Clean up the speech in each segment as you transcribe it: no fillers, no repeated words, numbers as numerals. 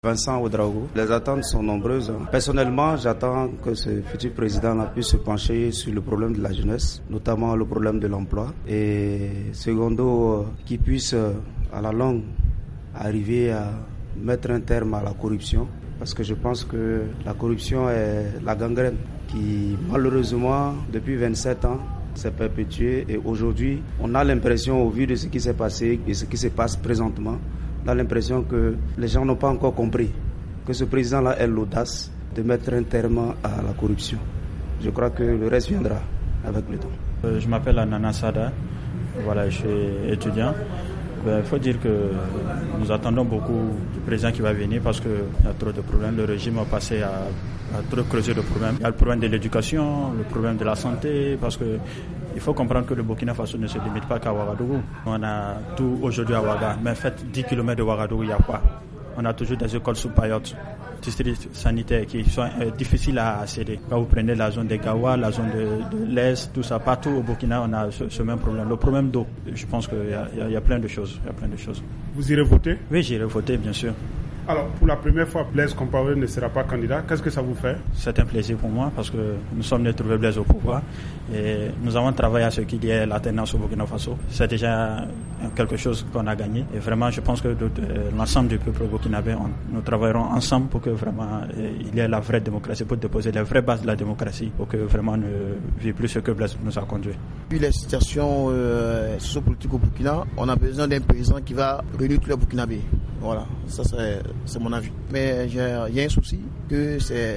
Vincent Ouedraogo. Les attentes sont nombreuses. Personnellement, j'attends que ce futur président puisse se pencher sur le problème de la jeunesse, notamment le problème de l'emploi. Et secondo, qu'il puisse à la longue arriver à mettre un terme à la corruption. Parce que je pense que la corruption est la gangrène qui, malheureusement, depuis 27 ans, s'est perpétuée. Et aujourd'hui, on a l'impression, au vu de ce qui s'est passé et ce qui se passe présentement, on a l'impression que les gens n'ont pas encore compris que ce président-là ait l'audace de mettre un terme à la corruption. Je crois que le reste viendra avec le temps. Je m'appelle Anana Sada, voilà, je suis étudiant. Il faut dire que nous attendons beaucoup du président qui va venir parce qu'il y a trop de problèmes. Le régime a passé à trop creuser de problèmes. Il y a le problème de l'éducation, le problème de la santé, parce que il faut comprendre que le Burkina Faso ne se limite pas qu'à Ouagadougou. On a tout aujourd'hui à Ouaga, mais en fait 10 km de Ouagadougou, il n'y a pas. On a toujours des écoles sous-payotes, districts sanitaires qui sont difficiles à accéder. Quand vous prenez la zone des Gawa, la zone de l'Est, tout ça, partout au Burkina, on a ce même problème. Le problème d'eau, je pense qu'il y a plein de choses. Vous irez voter? Oui, j'irai voter, bien sûr. Alors, pour la première fois, Blaise Compaoré ne sera pas candidat. Qu'est-ce que ça vous fait? C'est un plaisir pour moi parce que nous sommes nés trouver Blaise au pouvoir et nous avons travaillé à ce qu'il y ait l'alternance au Burkina Faso. C'est déjà quelque chose qu'on a gagné et vraiment, je pense que l'ensemble du peuple burkinabé, nous travaillerons ensemble pour que vraiment il y ait la vraie démocratie, pour déposer les vraies bases de la démocratie, pour que vraiment ne vive plus ce que Blaise nous a conduit. Vu la situation sociopolitique au Burkina, on a besoin d'un président qui va réunir tous les Burkinabés. Voilà, ça c'est mon avis. Mais il y a un souci, que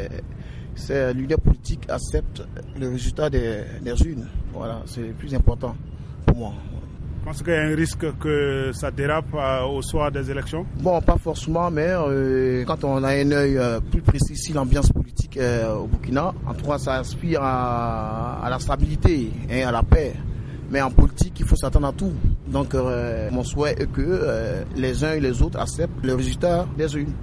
c'est l'unité politique accepte le résultat des urnes. Voilà, c'est le plus important pour moi. Je pense qu'il y a un risque que ça dérape au soir des élections? Bon, pas forcément, mais quand on a un œil plus précis sur l'ambiance politique au Burkina, en tout cas ça aspire à la stabilité et à la paix. Mais en politique, il faut s'attendre à tout. Donc, mon souhait est que les uns et les autres acceptent le résultat des urnes.